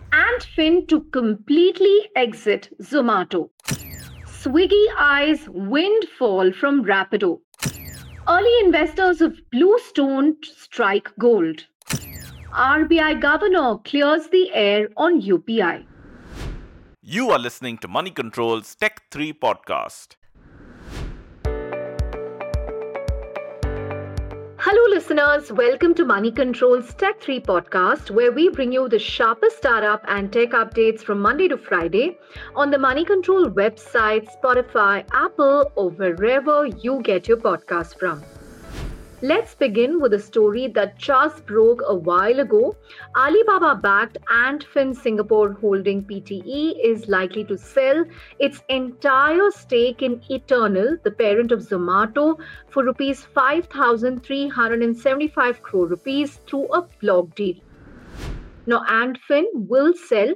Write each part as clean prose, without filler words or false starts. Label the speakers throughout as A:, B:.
A: And Finn to completely exit Zomato. Swiggy eyes windfall from Rapido. Early investors of Bluestone strike gold. RBI governor clears the air on UPI.
B: You are listening to Money Control's Tech 3 podcast.
A: Hello, listeners. Welcome to Money Control's Tech 3 podcast, where we bring you the sharpest startup and tech updates from Monday to Friday on the Money Control website, Spotify, Apple, or wherever you get your podcast from. Let's begin with a story that just broke a while ago. Alibaba-backed Antfin Singapore Holding Pte. Is likely to sell its entire stake in Eternal, the parent of Zomato, for rupees 5,375 crore rupees through a block deal. Now, Antfin will sell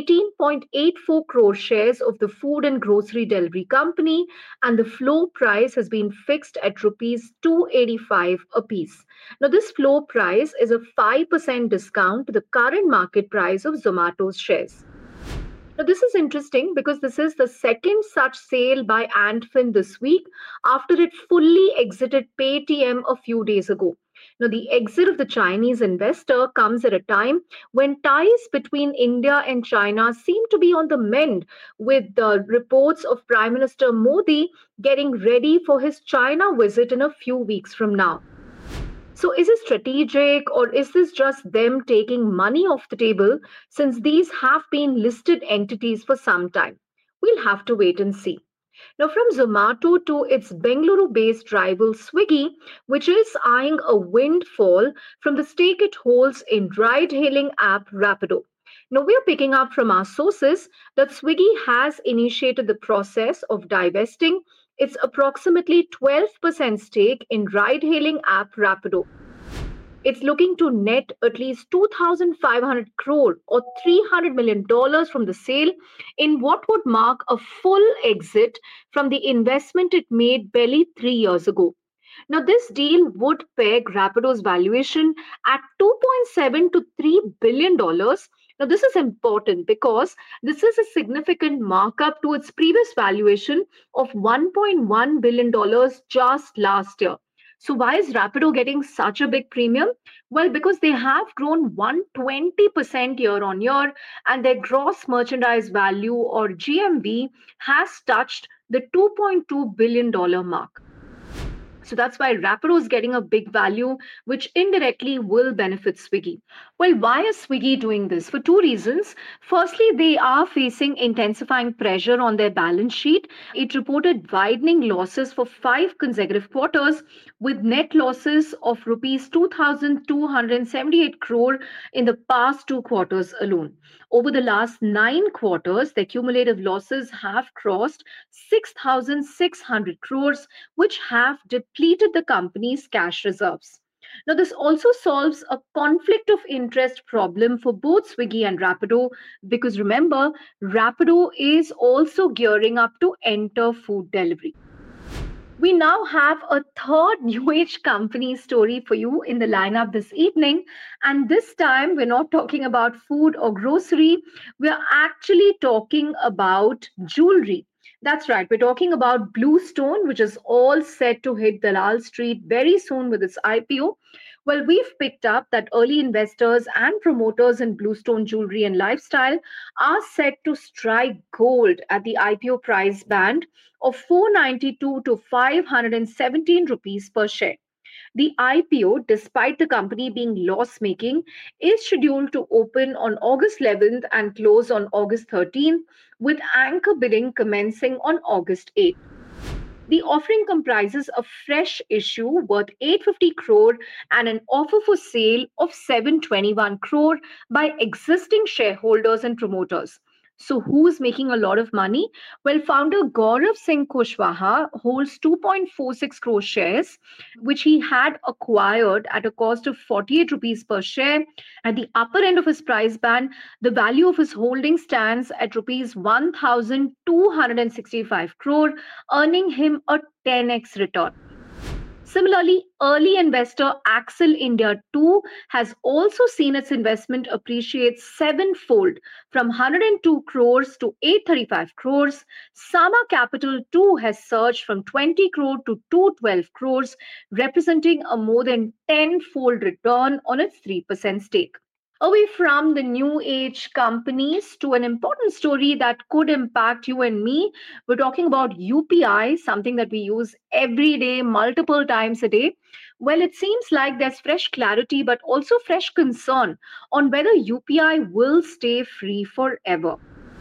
A: 18.84 crore shares of the food and grocery delivery company, and the floor price has been fixed at rupees 285 apiece. Now, this floor price is a 5% discount to the current market price of Zomato's shares. Now, this is interesting because this is the second such sale by Antfin this week after it fully exited Paytm a few days ago. Now, the exit of the Chinese investor comes at a time when ties between India and China seem to be on the mend, with the reports of Prime Minister Modi getting ready for his China visit in a few weeks from now. So, is it strategic or is this just them taking money off the table since these have been listed entities for some time? We'll have to wait and see. Now, from Zomato to its Bengaluru based rival Swiggy, which is eyeing a windfall from the stake it holds in ride hailing app Rapido. Now, we are picking up from our sources that Swiggy has initiated the process of divesting its approximately 12% stake in ride hailing app Rapido. It's looking to net at least 2,500 crore or $300 million from the sale in what would mark a full exit from the investment it made barely 3 years ago. Now, this deal would peg Rapido's valuation at 2.7 to $3 billion. Now, this is important because this is a significant markup to its previous valuation of $1.1 billion just last year. So, why is Rapido getting such a big premium? Well, because they have grown 120% year on year, and their gross merchandise value or GMV has touched the $2.2 billion mark. So that's why Rapido is getting a big value, which indirectly will benefit Swiggy. Well, why is Swiggy doing this? For two reasons. Firstly, they are facing intensifying pressure on their balance sheet. It reported widening losses for 5 consecutive quarters, with net losses of rupees 2,278 crore in the past 2 quarters alone. Over the last 9 quarters, the cumulative losses have crossed 6,600 crores, which have depleted the company's cash reserves. Now, this also solves a conflict of interest problem for both Swiggy and Rapido because remember, Rapido is also gearing up to enter food delivery. We now have a third new age company story for you in the lineup this evening. And this time, we're not talking about food or grocery, we're actually talking about jewelry. That's right, we're talking about Bluestone, which is all set to hit Dalal Street very soon with its IPO. Well, we've picked up that early investors and promoters in Bluestone Jewelry and Lifestyle are set to strike gold at the IPO price band of 492 to 517 rupees per share. The IPO, despite the company being loss making, is scheduled to open on August 11th and close on August 13th, with anchor bidding commencing on August 8th. The offering comprises a fresh issue worth 850 crore and an offer for sale of 721 crore by existing shareholders and promoters. So, who's making a lot of money? Well, founder Gaurav Singh Kushwaha holds 2.46 crore shares, which he had acquired at a cost of 48 rupees per share. At the upper end of his price band, the value of his holding stands at rupees 1,265 crore, earning him a 10x return. Similarly, early investor Axel India too has also seen its investment appreciate sevenfold from 102 crores to 835 crores. Sama Capital too has surged from 20 crore to 212 crores, representing a more than tenfold return on its 3% stake. Away from the new age companies to an important story that could impact you and me, we're talking about UPI, something that we use every day, multiple times a day. Well, it seems like there's fresh clarity, but also fresh concern on whether UPI will stay free forever.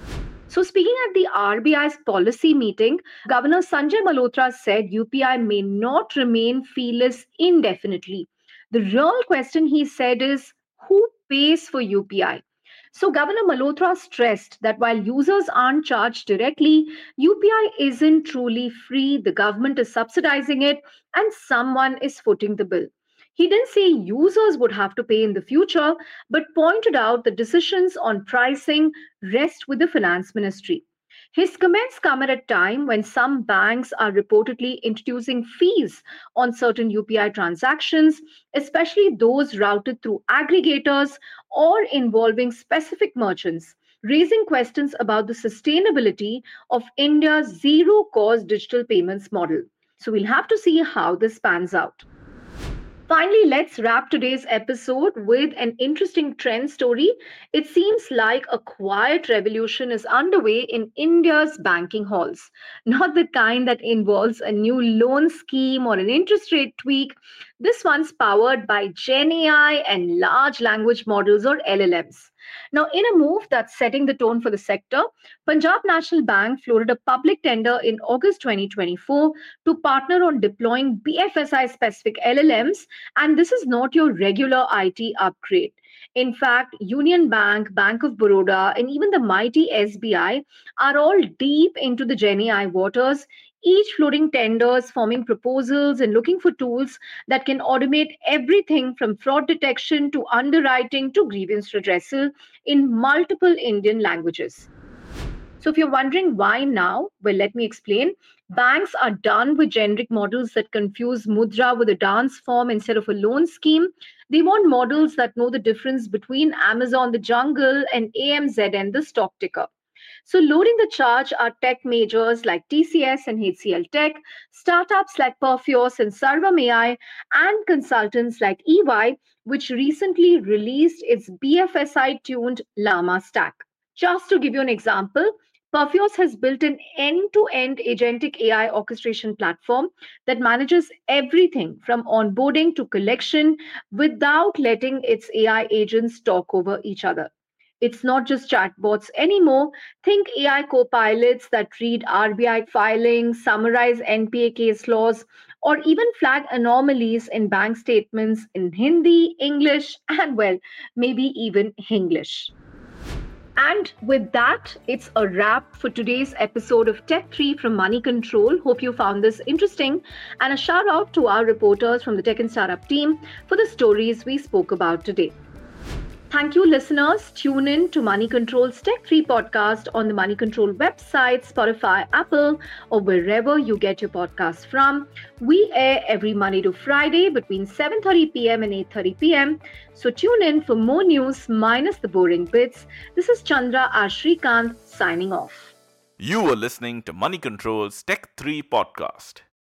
A: So, speaking at the RBI's policy meeting, Governor Sanjay Malhotra said UPI may not remain feeless indefinitely. The real question, he said, is who pays for UPI? So, Governor Malhotra stressed that while users aren't charged directly, UPI isn't truly free. The government is subsidizing it and someone is footing the bill. He didn't say users would have to pay in the future, but pointed out the decisions on pricing rest with the finance ministry. His comments come at a time when some banks are reportedly introducing fees on certain UPI transactions, especially those routed through aggregators or involving specific merchants, raising questions about the sustainability of India's zero cost digital payments model. So we'll have to see how this pans out. Finally, let's wrap today's episode with an interesting trend story. It seems like a quiet revolution is underway in India's banking halls. Not the kind that involves a new loan scheme or an interest rate tweak. This one's powered by Gen AI and large language models or LLMs. Now, in a move that's setting the tone for the sector, Punjab National Bank floated a public tender in August 2024 to partner on deploying BFSI specific LLMs, and this is not your regular IT upgrade. In fact, Union Bank, Bank of Baroda, and even the mighty SBI are all deep into the Gen AI waters, each floating tenders, forming proposals, and looking for tools that can automate everything from fraud detection to underwriting to grievance redressal in multiple Indian languages. So, if you're wondering why now, well, let me explain. Banks are done with generic models that confuse mudra with a dance form instead of a loan scheme. They want models that know the difference between Amazon the jungle and AMZN the stock ticker. So, loading the charge are tech majors like TCS and HCL Tech, startups like Perfios and Sarvam AI, and consultants like EY, which recently released its BFSI tuned Llama stack. Just to give you an example, Perfios has built an end to end agentic AI orchestration platform that manages everything from onboarding to collection without letting its AI agents talk over each other. It's not just chatbots anymore. Think AI co-pilots that read RBI filings, summarize NPA case laws, or even flag anomalies in bank statements in Hindi, English, and well, maybe even Hinglish. And with that, it's a wrap for today's episode of Tech 3 from Money Control. Hope you found this interesting. And a shout out to our reporters from the Tech and Startup team for the stories we spoke about today. Thank you, listeners. Tune in to Money Control's Tech 3 podcast on the Money Control website, Spotify, Apple, or wherever you get your podcasts from. We air every Monday to Friday between 7:30 p.m. and 8:30 p.m. So tune in for more news minus the boring bits. This is Chandra Ashrikant signing off.
B: You were listening to Money Control's Tech 3 podcast.